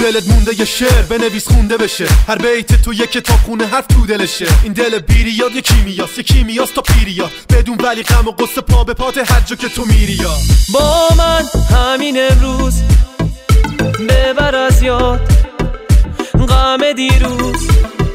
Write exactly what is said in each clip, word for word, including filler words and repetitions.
دلت مونده یه شعر بنویس خونده بشه، هر بیت تو یه کتاب خونه حرف تو دلشه. این دل بیریاد یه کیمیاست، یه کیمیاست تا پیریا، بدون ولی غم و قصه پا به پات هر جا که تو میری. یا با من همین امروز ببر از یاد غم دیروز،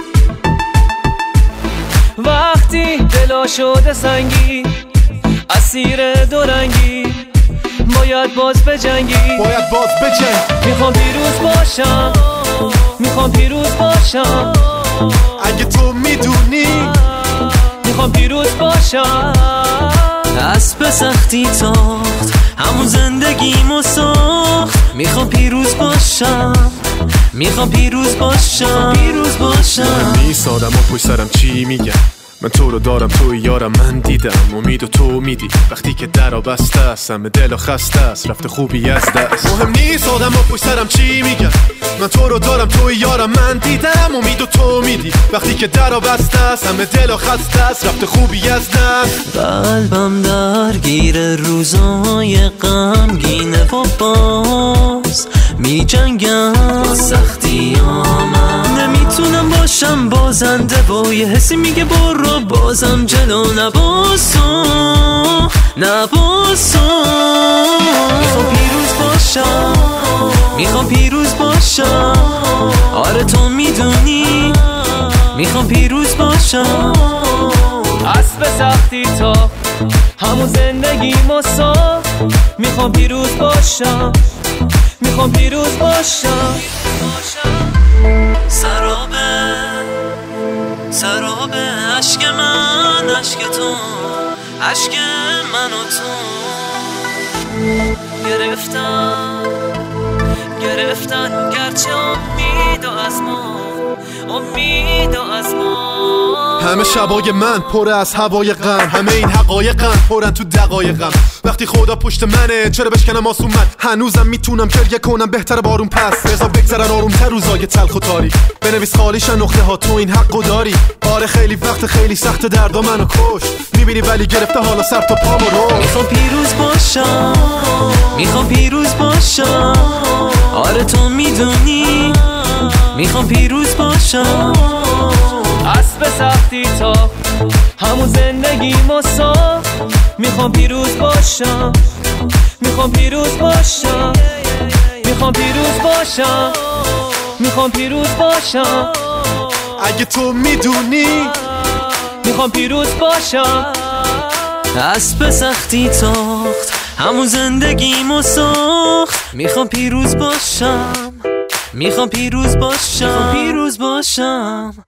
وقتی دلا شده سنگین اسیر دورنگی، باید باز بجنگی، باید باز بجنگ. میخوام پیروز باشم، میخوام پیروز باشم، اگه تو میدونی میخوام پیروز باشم. اسب سختی تاخت همون زندگیمو ساخت، میخوام پیروز باشم، میخوام پیروز باشم، پیروز باشم. نیست آدم ها پشت سرم چی میگن، من تو رو دارم توی یارم، من دیدم امید و تو میدی وقتی که درا بسته است، همه دل و خسته است رفته خوبی از دست. مهم نیست آدم ها پشت سرم چی میگن، من تو رو دارم توی یارم، من دیدم امید و تو میدی وقتی که درا بسته است، همه دل و خسته است رفته خوبی از دست. قلبم درگیر روزای غمگینه و باز میجنگم با سختی آمد، نمیتونم باشم بازنده با یه حسی میگه برو بازم جلو نباسو نباسو. میخوام پیروز باشم، میخوام پیروز باشم، آره تو میدونی میخوام پیروز باشم. اسب سختی تا همون زندگی مسا، میخوام پیروز باشم، میخوام پیروز باشم. سرابه سرابه عشق من، عشق تو، عشق من و تو، گرفتن گرفتن گرچه امیدو از ما، امیدو از ما. همه شبای من پره از هوای غم، همه این حقایقم پرن تو دقایقم. وقتی خدا پشت منه چرا بشکنم آسون، من هنوزم میتونم گریه کنم بهتر بارون پس، بذار بگذرن آرومتر روزای تلخ و تاریک، بنویس خالیشن نقطه ها تو این حقو داری. آره خیلی وقت خیلی سخت دردا منو کش، میبینی ولی گرفته حالا سر تا پا برو. میخوام پیروز باشم، میخوام پیروز باشم، آره تو میدونی میخوام پیروز باشم. اسب سختی تا همون زندگی مسا، میخوام پیروز باشم، میخوام پیروز باشم، میخوام پیروز باشم، میخوام پیروز باشم. اگه تو میدونی میخوام پیروز باشم. اسب سختی تاخت همون زندگیمو ساخت، میخوام پیروز باشم، میخوام پیروز باشم، پیروز باشم.